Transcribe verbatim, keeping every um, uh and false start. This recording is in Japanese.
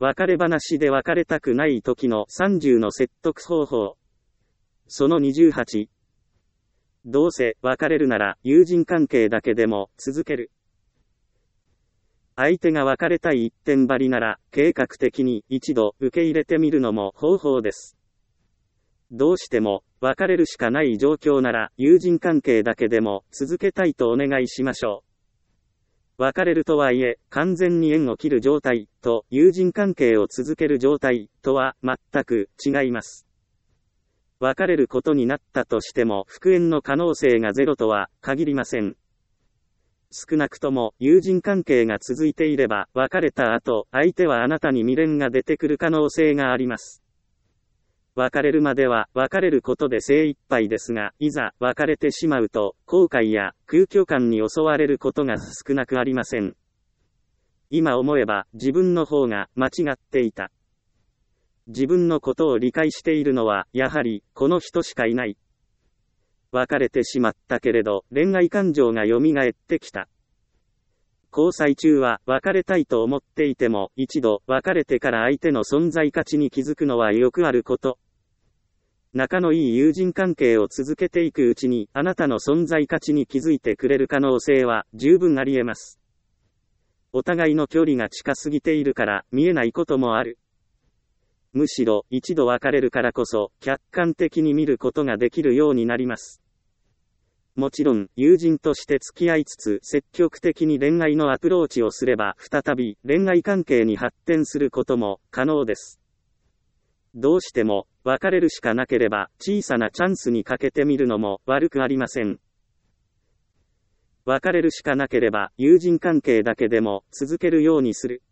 別れ話で別れたくない時のさんじゅうの説得方法。そのにじゅうはち。どうせ別れるなら友人関係だけでも続ける。相手が別れたい一点張りなら計画的に一度受け入れてみるのも方法です。どうしても別れるしかない状況なら友人関係だけでも続けたいとお願いしましょう。別れるとはいえ完全に縁を切る状態と友人関係を続ける状態とは全く違います。別れることになったとしても復縁の可能性がゼロとは限りません。少なくとも友人関係が続いていれば別れた後相手はあなたに未練が出てくる可能性があります。別れるまでは別れることで精一杯ですが、いざ別れてしまうと後悔や空虚感に襲われることが少なくありません。今思えば自分の方が間違っていた。自分のことを理解しているのはやはりこの人しかいない。別れてしまったけれど恋愛感情が蘇ってきた。交際中は別れたいと思っていても一度別れてから相手の存在価値に気づくのはよくあること。仲のいい友人関係を続けていくうちにあなたの存在価値に気づいてくれる可能性は十分あり得ます。お互いの距離が近すぎているから見えないこともある。むしろ一度別れるからこそ客観的に見ることができるようになります。もちろん友人として付き合いつつ積極的に恋愛のアプローチをすれば再び恋愛関係に発展することも可能です。どうしても別れるしかなければ小さなチャンスにかけてみるのも悪くありません。別れるしかなければ友人関係だけでも続けるようにする。